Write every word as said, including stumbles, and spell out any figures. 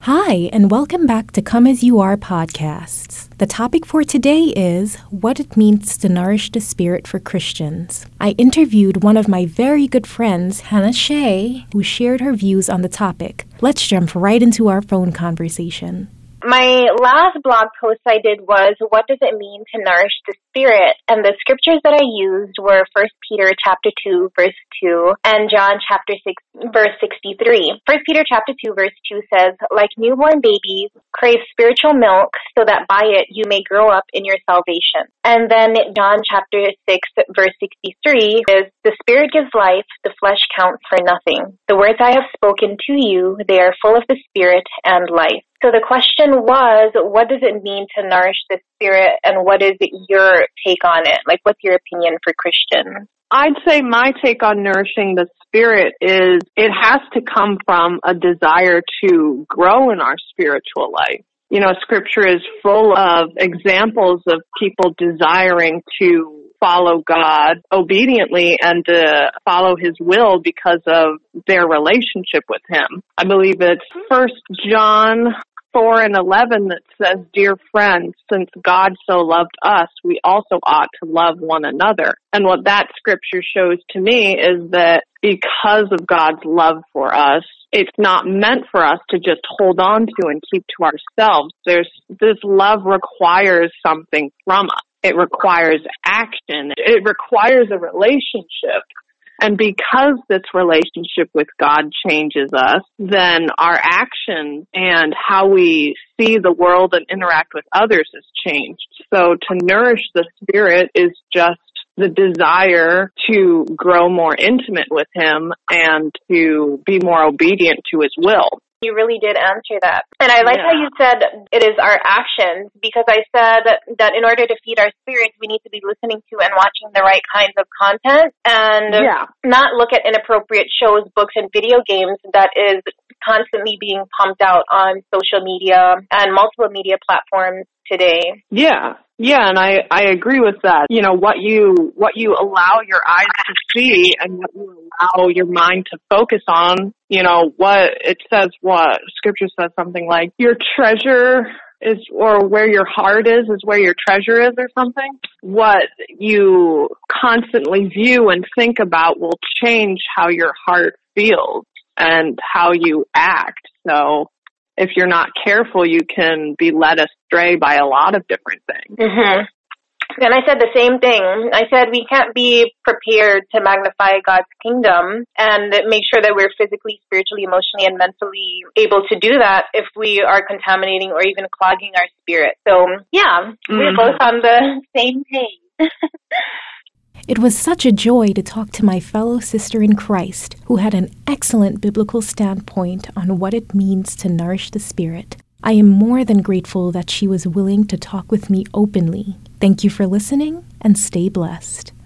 Hi, and welcome back to Come As You Are podcasts. The topic for today is what it means to nourish the spirit for Christians. I interviewed one of my very good friends, Hannah Shea, who shared her views on the topic. Let's jump right into our phone conversation. My last blog post I did was, what does it mean to nourish the spirit? And the scriptures that I used were First Peter chapter two, verse two, and John chapter six, verse sixty-three. First Peter chapter two, verse two says, like newborn babies, crave spiritual milk so that by it you may grow up in your salvation. And then John chapter six, verse sixty-three is, the spirit gives life, the flesh counts for nothing. The words I have spoken to you, they are full of the spirit and life. So the question was, what does it mean to nourish the spirit, and what is your take on it? Like, what's your opinion for Christians? I'd say my take on nourishing the spirit is it has to come from a desire to grow in our spiritual life. You know, scripture is full of examples of people desiring to follow God obediently and to follow His will because of their relationship with Him. I believe it's First John four and eleven that says, dear friends, since God so loved us, we also ought to love one another. And what that scripture shows to me is that because of God's love for us, it's not meant for us to just hold on to and keep to ourselves. There's, this love requires something from us. It requires action. It requires a relationship. And because this relationship with God changes us, then our actions and how we see the world and interact with others has changed. So to nourish the spirit is just the desire to grow more intimate with Him and to be more obedient to His will. You really did answer that. And I like yeah. how you said it is our actions, because I said that in order to feed our spirits, we need to be listening to and watching the right kinds of content and yeah. not look at inappropriate shows, books, and video games that is constantly being pumped out on social media and multiple media platforms today. Yeah. Yeah, and I, I agree with that. You know, what you what you allow your eyes to see and what you allow your mind to focus on, you know, what it says, what scripture says something like your treasure is, or where your heart is, is where your treasure is or something. What you constantly view and think about will change how your heart feels and how you act. So if you're not careful, you can be led astray by a lot of different things. Mm-hmm. And I said the same thing. I said we can't be prepared to magnify God's kingdom and make sure that we're physically, spiritually, emotionally, and mentally able to do that if we are contaminating or even clogging our spirit. So, yeah, mm-hmm. we're both on the same page. It was such a joy to talk to my fellow sister in Christ, who had an excellent biblical standpoint on what it means to nourish the spirit. I am more than grateful that she was willing to talk with me openly. Thank you for listening, and stay blessed.